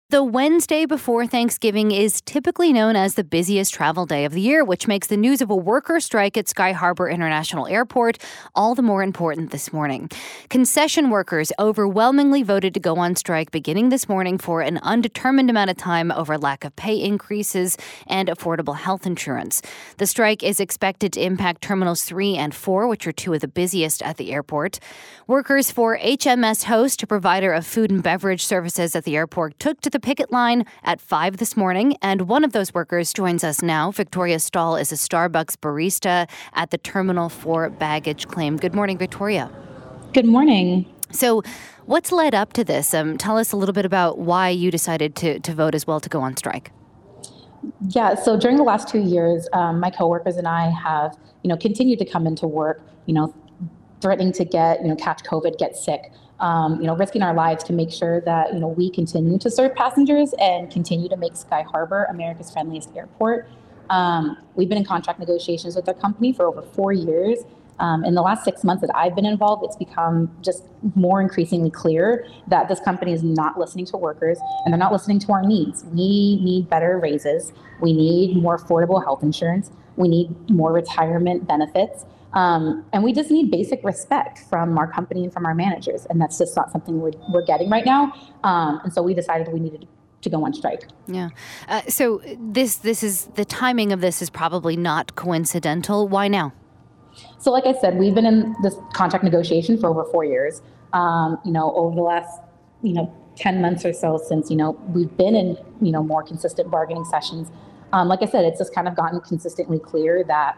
The Wednesday before Thanksgiving is typically known as the busiest travel day of the year, which makes the news of a worker strike at Sky Harbor International Airport all the more important this morning. Concession workers overwhelmingly voted to go on strike beginning this morning for an undetermined amount of time over lack of pay increases and affordable health insurance. The strike is expected to impact Terminals 3 and 4, which are two of the busiest at the airport. Workers for HMS Host, a provider of food and beverage services at the airport, took to the picket line at 5 this morning, and one of those workers joins us now. Victoria Stahl is a Starbucks barista at the Terminal 4 baggage claim. Good morning, Victoria. Good morning. So what's led up to this? Tell us a little bit about why you decided to vote as well to go on strike. Yeah, so during the last 2 years, my coworkers and I have, continued to come into work, threatening to catch COVID, get sick. Risking our lives to make sure that, we continue to serve passengers and continue to make Sky Harbor America's friendliest airport. We've been in contract negotiations with our company for over 4 years. In the last 6 months that I've been involved, it's become just more increasingly clear that this company is not listening to workers and they're not listening to our needs. We need better raises. We need more affordable health insurance. We need more retirement benefits. And we just need basic respect from our company and from our managers. And that's just not something we're getting right now. And so we decided we needed to go on strike. Yeah. So this is the timing of this is probably not coincidental. Why now? So like I said, we've been in this contract negotiation for over 4 years. Over the last, 10 months or so since, we've been in, more consistent bargaining sessions. Like I said, it's just kind of gotten consistently clear that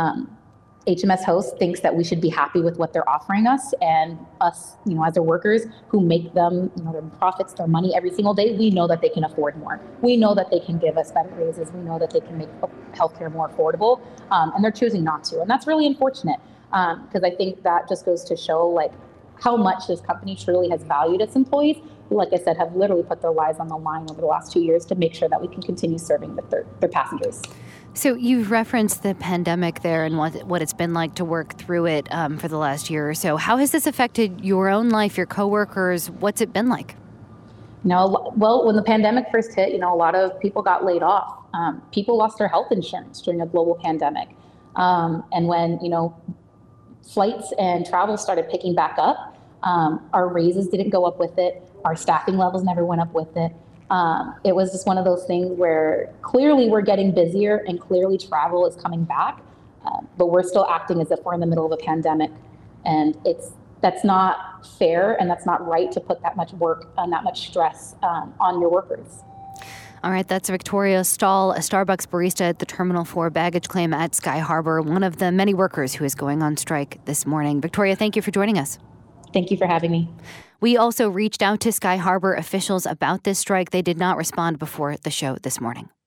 HMS Host thinks that we should be happy with what they're offering us, and us, as their workers who make them, their profits, their money every single day, we know that they can afford more. We know that they can give us better raises. We know that they can make healthcare more affordable, and they're choosing not to. And that's really unfortunate because I think that just goes to show how much this company truly has valued its employees, who, like I said, have literally put their lives on the line over the last 2 years to make sure that we can continue serving their passengers. So you've referenced the pandemic there and what it's been like to work through it for the last year or so. How has this affected your own life, your coworkers? What's it been like? Well, when the pandemic first hit, a lot of people got laid off. People lost their health insurance during a global pandemic. And when, flights and travel started picking back up, our raises didn't go up with it. Our staffing levels never went up with it. It was just one of those things where clearly we're getting busier and clearly travel is coming back, but we're still acting as if we're in the middle of a pandemic. And that's not fair and that's not right to put that much work and that much stress on your workers. All right, that's Victoria Stahl, a Starbucks barista at the Terminal 4 baggage claim at Sky Harbor, one of the many workers who is going on strike this morning. Victoria, thank you for joining us. Thank you for having me. We also reached out to Sky Harbor officials about this strike. They did not respond before the show this morning.